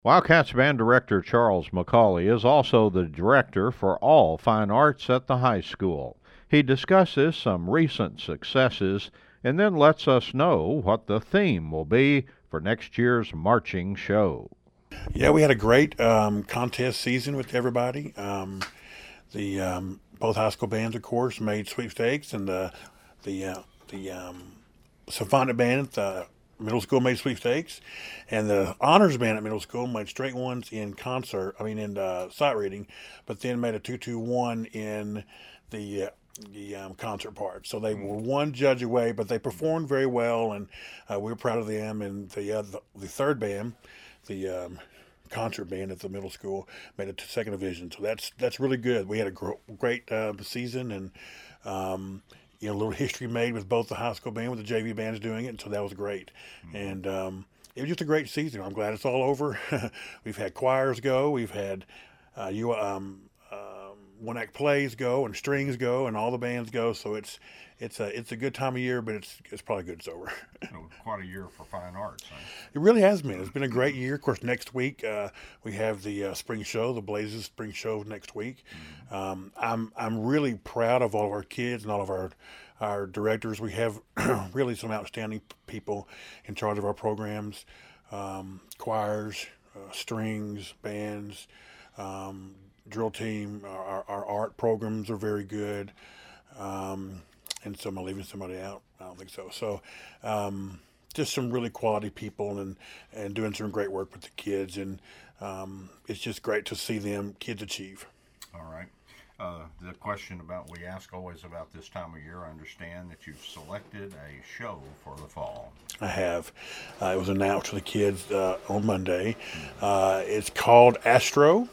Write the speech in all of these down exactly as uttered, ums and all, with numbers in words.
Wildcats band director Charles McCauley is also the director for all fine arts at the high school. He discusses some recent successes and then lets us know what the theme will be for next year's marching show. Yeah, we had a great um, contest season with everybody. Um, the um, both high school bands, of course, made sweepstakes, and the the uh, the um, Symphonic band at the middle school made sweepstakes, and the honors band at middle school made straight ones in concert. I mean, in uh, sight reading, but then made a two two one in the uh, the um, concert part. So they were one judge away, but they performed very well, and uh, we were proud of them. And the uh, the, the third band, the um, concert band at the middle school, made it to second division. So that's that's really good. We had a gr- great uh, season, and um, you know, a little history made with both the high school band with the J V bands doing it. And so that was great, and um, it was just a great season. I'm glad it's all over. We've had choirs go. We've had uh, you um, um, one act plays go and strings go and all the bands go. So it's it's a it's a good time of year, but it's it's probably good it's over. So quite a year for fine arts. Huh? It really has been. It's been a great year. Of course, next week uh, we have the uh, spring show, the Blazes spring show next week. Um, I'm I'm really proud of all of our kids and all of our our directors. We have really some outstanding people in charge of our programs, um, choirs, uh, strings, bands, um, drill team. Our, our art programs are very good. Um, and so am I leaving somebody out? I don't think so. So. Um, just some really quality people and and doing some great work with the kids, and um, it's just great to see them kids achieve. All right. Uh, the question about we ask always about this time of year, I understand that you've selected a show for the fall. I have. Uh, it was announced to the kids uh, on Monday. Uh, it's called Astro,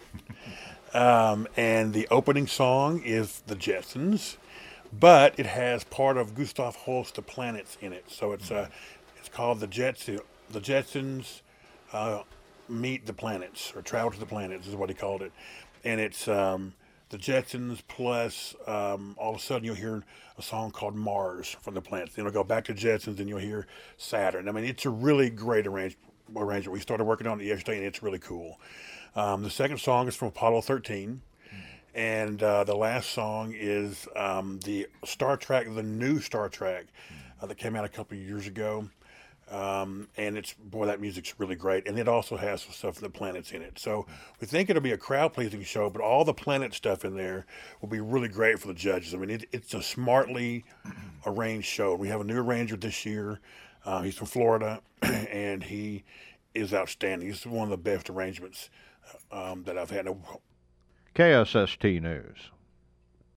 um, and the opening song is the Jetsons, but it has part of Gustav Holst, The Planets, in it. So it's uh, it's called the Jets, the Jetsons uh, meet the planets or travel to the planets is what he called it, and it's um, the Jetsons plus um, all of a sudden you'll hear a song called Mars from the planets. Then it'll go back to Jetsons, and you'll hear Saturn. I mean, it's a really great arrange- arrangement. We started working on it yesterday, and it's really cool. Um, the second song is from Apollo thirteen. And uh, the last song is um, the Star Trek, the new Star Trek uh, that came out a couple of years ago. Um, and it's, boy, that music's really great. And it also has some stuff from the planets in it. So we think it'll be a crowd pleasing show, but all the planet stuff in there will be really great for the judges. I mean, it, it's a smartly arranged show. We have a new arranger this year. Uh, he's from Florida, and he is outstanding. He's one of the best arrangements um, that I've had. K S S T News.